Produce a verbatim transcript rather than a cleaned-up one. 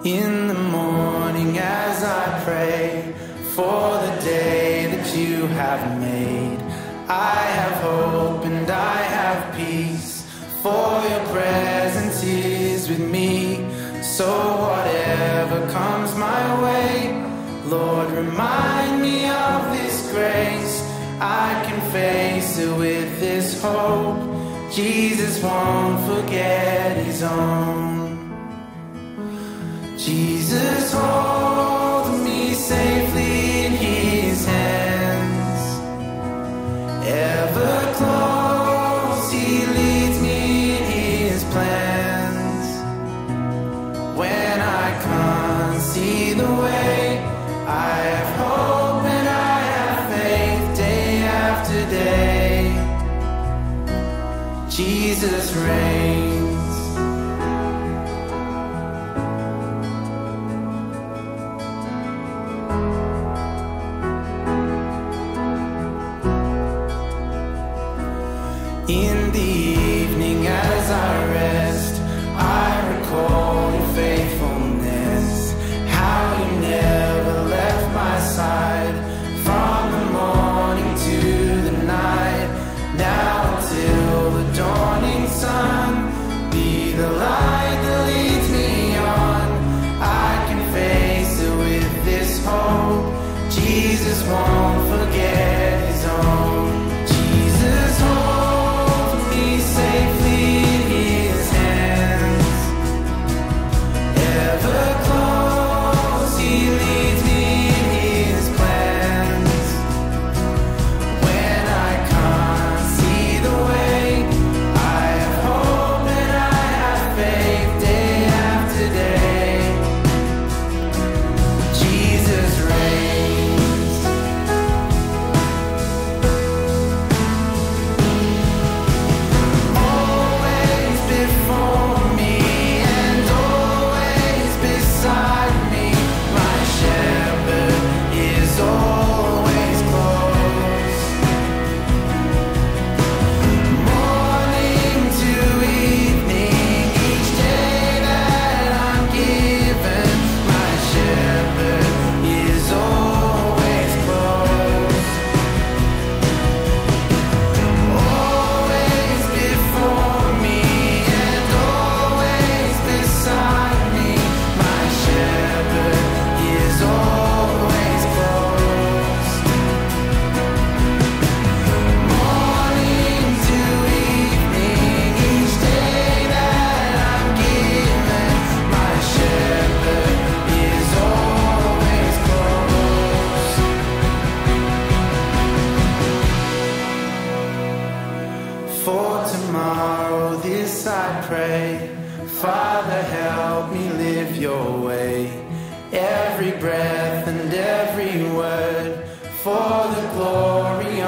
In the morning as I pray for the day that you have made, I have hope and I have peace, for your presence is with me. So whatever comes my way, Lord, remind me of this grace. I can face it with this hope. Jesus won't forget his own. Jesus holds me safely in his hands. Ever close, he leads me in his plans. When I can't see the way, I have hope and I have faith day after day. Jesus reigns. In the evening as I rest, I recall your faithfulness, how you never left my side, from the morning to the night. Now until the dawning sun, be the light that leads me on. I can face it with this hope. Jesus won't forget his own. Jesus holds me safely in his hands. Ever close, he leads me in his plans. When I can't see the way, I have hope and I have faith day after day. Jesus reigns. Always before me and always beside me, my shepherd is always close. Morning to evening, each day that I'm given, my shepherd is always close. Always before me and always beside me, my shepherd is always close. Morning to evening, each day that I'm given, my shepherd is always close. For tomorrow, this I pray, Father, help me live your way. Every breath and every word, for the glory